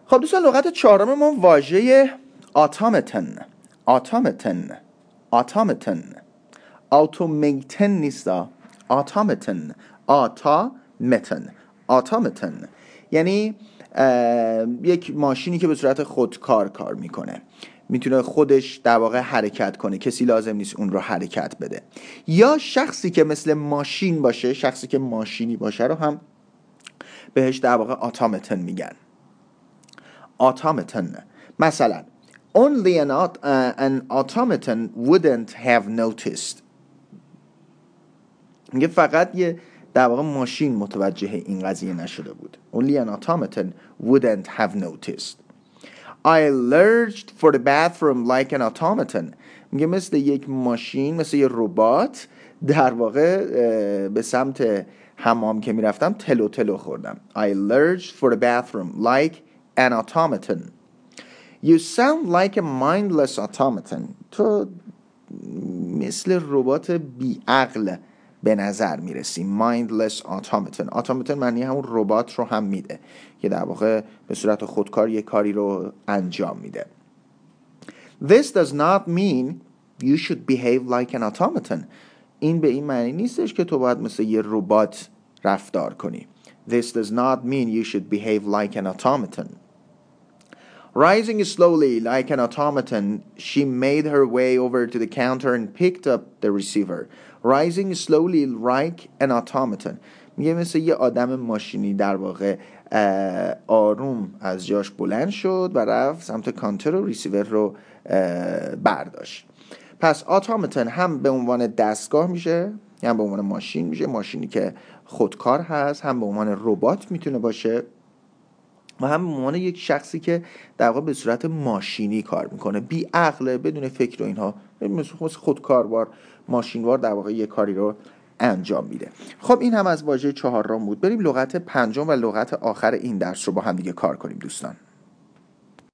خب دوستان لغت چهارم ما واژه automaton نیست، automaton یعنی یک ماشینی که به صورت خودکار کار میکنه، میتونه خودش در واقع حرکت کنه، کسی لازم نیست اون رو حرکت بده. یا شخصی که مثل ماشین باشه، شخصی که ماشینی باشه رو هم بهش در واقع automaton میگن. automaton مثلا only an automaton wouldn't have noticed. میگه فقط یه در واقع ماشین متوجه این قضیه نشده بود. only an automaton wouldn't have noticed. I lurched for the bathroom like an automaton. میگه مثل یک ماشین، مثل یه ربات در واقع به سمت حمام که میرفتم تلو تلو خوردم. I lurched for the bathroom like an automaton. You sound like a mindless automaton. تو مثل ربات بیعقل به نظر میرسی. mindless automaton معنی همون ربات رو هم میده که در واقع به صورت خودکار یک کاری رو انجام میده. This does not mean you should behave like an automaton. این به این معنی نیستش که تو باید مثل یه ربات رفتار کنی. This does not mean you should behave like an automaton. Rising slowly like an automaton, she made her way over to the counter and picked up the receiver. Rising slowly like an automaton. میگه مثل یه آدم ماشینی در واقع آروم از جاش بلند شد و رفت سمت کانتر و ریسیور رو برداشت. پس automaton هم به عنوان دستگاه میشه، هم به عنوان ماشین میشه، ماشینی که خودکار هست، هم به عنوان ربات میتونه باشه و هم به عنوان یک شخصی که در واقع به صورت ماشینی کار میکنه، بی عقله، بدون فکر و اینها، مثل خودکاروار، ماشینوار در واقع یک کاری رو انجام میده. خب این هم از واژه چهارم بود. بریم لغت پنجم و لغت آخر این درس رو با هم دیگه کار کنیم دوستان.